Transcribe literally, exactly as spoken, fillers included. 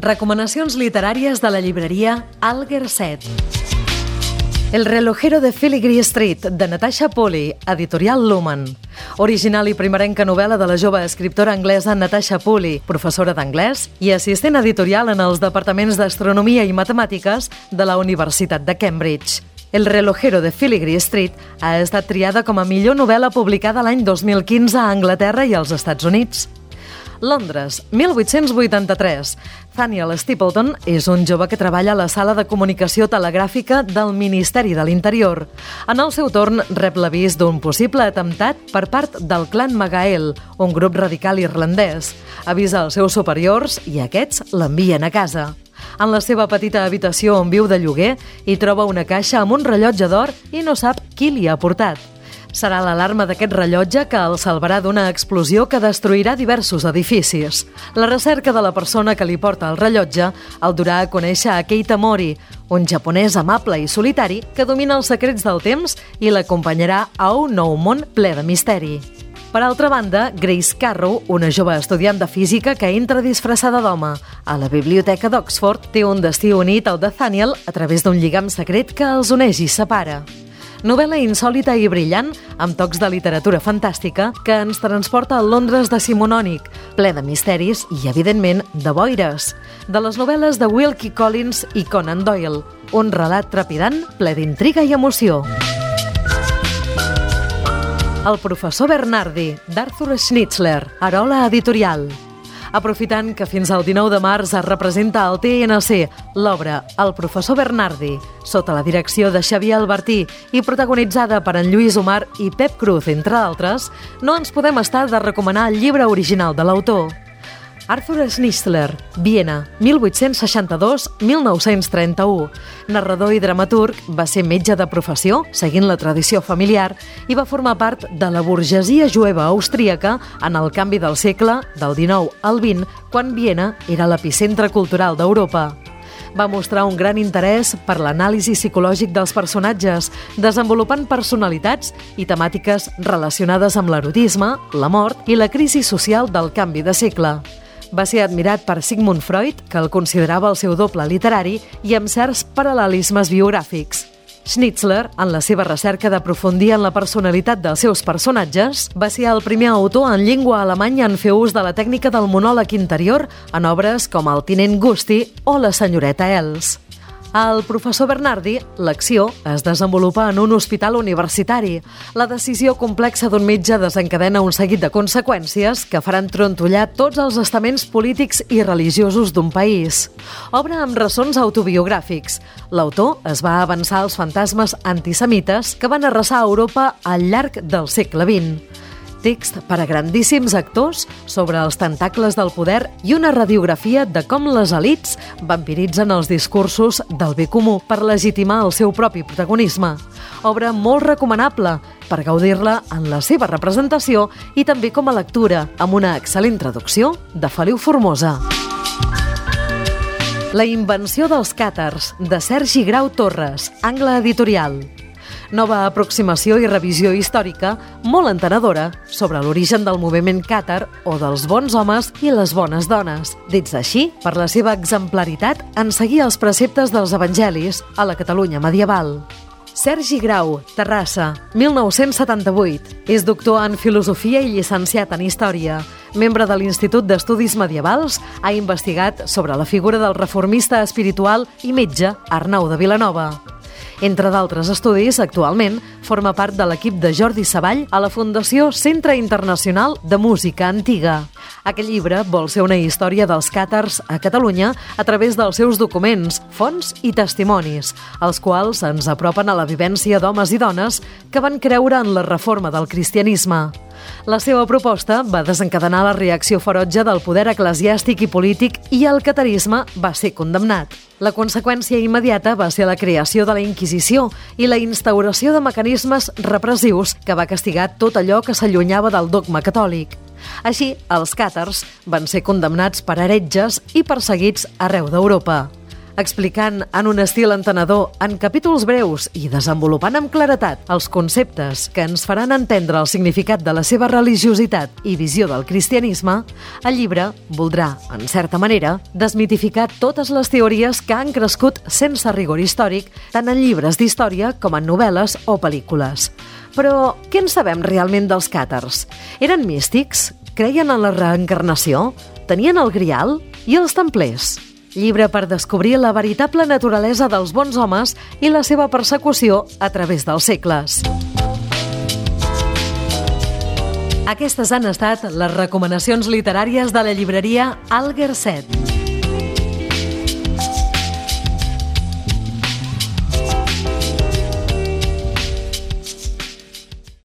Recomanacions literàries de la llibreria Algerset. El relojero de Filigree Street, de Natasha Pulley, editorial Lumen. Original i primerenca novel·la de la jove escriptora anglesa Natasha Pulley, professora d'anglès i assistent editorial en els departaments d'Astronomia i Matemàtiques de la Universitat de Cambridge. El relojero de Filigree Street ha estat triada com a millor novel·la publicada l'any dos mil quinze a Anglaterra i als Estats Units. Londres, mil vuit-cents vuitanta-tres. Thaniel Stapleton és un jove que treballa a la sala de comunicació telegràfica del Ministeri de l'Interior. En el seu torn, rep l'avís d'un possible atemptat per part del clan Magael, un grup radical irlandès. Avisa als seus superiors i aquests l'envien a casa. En la seva petita habitació on viu de lloguer, hi troba una caixa amb un rellotge d'or i no sap qui li ha portat. Serà l'alarma d'aquest rellotge que el salvarà d'una explosió que destruirà diversos edificis. La recerca de la persona que li porta el rellotge el durà a conèixer a Keita Mori, un japonès amable i solitari que domina els secrets del temps i l'acompanyarà a un nou món ple de misteri. Per altra banda, Grace Carrow, una jove estudiant de física que entra disfressada d'home a la biblioteca d'Oxford, té un destí unit al de Thaniel a través d'un lligam secret que els uneix i separa. Novel·la insòlita i brillant, amb tocs de literatura fantàstica, que ens transporta al Londres decimonònic, ple de misteris i, evidentment, de boires. De les novel·les de Wilkie Collins i Conan Doyle, un relat trepidant, ple d'intriga i emoció. El professor Bernardi, d'Arthur Schnitzler, Arola Editorial. Aprofitant que fins al dinou de març es representa al T N C l'obra El professor Bernardi, sota la direcció de Xavier Albertí i protagonitzada per en Lluís Omar i Pep Cruz, entre altres, no ens podem estar de recomanar el llibre original de l'autor. Arthur Schnitzler, Viena, mil vuit-cents seixanta-dos a mil nou-cents trenta-u. Narrador i dramaturg, va ser metge de professió, seguint la tradició familiar, i va formar part de la burgesia jueva austríaca en el canvi del segle, del dinou al vint, quan Viena era l'epicentre cultural d'Europa. Va mostrar un gran interès per l'anàlisi psicològic dels personatges, desenvolupant personalitats i temàtiques relacionades amb l'erotisme, la mort i la crisi social del canvi de segle. Va ser admirat per Sigmund Freud, que el considerava el seu doble literari, i amb certs paral·lelismes biogràfics. Schnitzler, en la seva recerca d'aprofundir en la personalitat dels seus personatges, va ser el primer autor en llengua alemanya en fer ús de la tècnica del monòleg interior en obres com El tinent Gusti o La senyoreta Els. Al professor Bernardi, l'acció es desenvolupa en un hospital universitari. La decisió complexa d'un metge desencadena un seguit de conseqüències que faran trontollar tots els estaments polítics i religiosos d'un país. Obra amb ressons autobiogràfics. L'autor es va avançar als fantasmes antisemites que van arrasar a Europa al llarg del segle vint. Text per a grandíssims actors sobre els tentacles del poder i una radiografia de com les elits vampiritzen els discursos del bé comú per legitimar el seu propi protagonisme. Obra molt recomanable per gaudir-la en la seva representació i també com a lectura, amb una excel·lent traducció de Feliu Formosa. La invenció dels càtars, de Sergi Grau Torres, Angle Editorial. Nova aproximació i revisió històrica molt entenedora sobre l'origen del moviment càtar o dels bons homes i les bones dones, dits així per la seva exemplaritat en seguir els preceptes dels evangelis a la Catalunya medieval. Sergi Grau, Terrassa, mil nou-cents setanta-vuit. És doctor en Filosofia i llicenciat en Història. Membre de l'Institut d'Estudis Medievals, ha investigat sobre la figura del reformista espiritual i metge Arnau de Vilanova. Entre d'altres estudis, actualment, forma part de l'equip de Jordi Savall a la Fundació Centre Internacional de Música Antiga. Aquest llibre vol ser una història dels càtars a Catalunya a través dels seus documents, fonts i testimonis, els quals ens apropen a la vivència d'homes i dones que van creure en la reforma del cristianisme. La seva proposta va desencadenar la reacció ferotge del poder eclesiàstic i polític i el catarisme va ser condemnat. La conseqüència immediata va ser la creació de la Inquisició i la instauració de mecanismes repressius que va castigar tot allò que s'allunyava del dogma catòlic. Així, els càtars van ser condemnats per heretges i perseguits arreu d'Europa. explicant en un estil entenedor, en capítols breus i desenvolupant amb claretat els conceptes que ens faran entendre el significat de la seva religiositat i visió del cristianisme, el llibre voldrà, en certa manera, desmitificar totes les teories que han crescut sense rigor històric tant en llibres d'història com en novel·les o pel·lícules. Però què en sabem realment dels càtars? Eren místics? Creien en la reencarnació? Tenien el grial? I els templers? Llibre per descobrir la veritable naturalesa dels bons homes i la seva persecució a través dels segles. Aquestes han estat les recomanacions literàries de la llibreria Algerset.